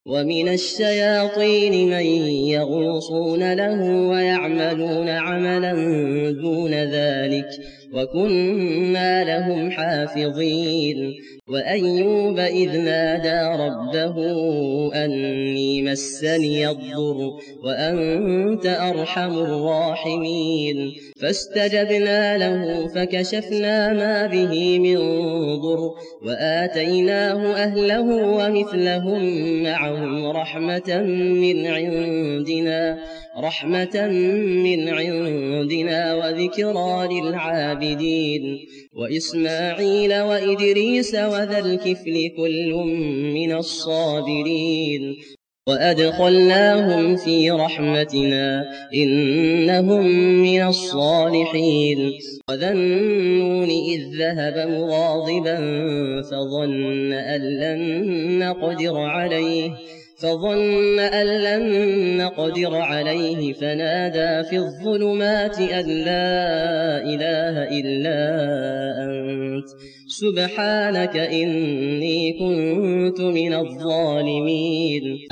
ومن الشياطين من يغوصون له ويعملون عملا دون ذلك وكنا لهم حافظين وأيوب إذ نادى ربه أني مسني الضر وأنت أرحم الراحمين فاستجبنا له فكشفنا ما به من ضر وآتيناه أهله ومثلهم معهم رحمة من عندنا وذكرى للعابدين وإسماعيل وإدريس وذا الكفل كل من الصابرين وأدخلناهم في رحمتنا إنهم من الصالحين وذا النون إذ ذهب مغاضبا فظن أن لن نقدر عليه فنادى في الظلمات أن لا إله إلا أنت سبحانك إني كنت من الظالمين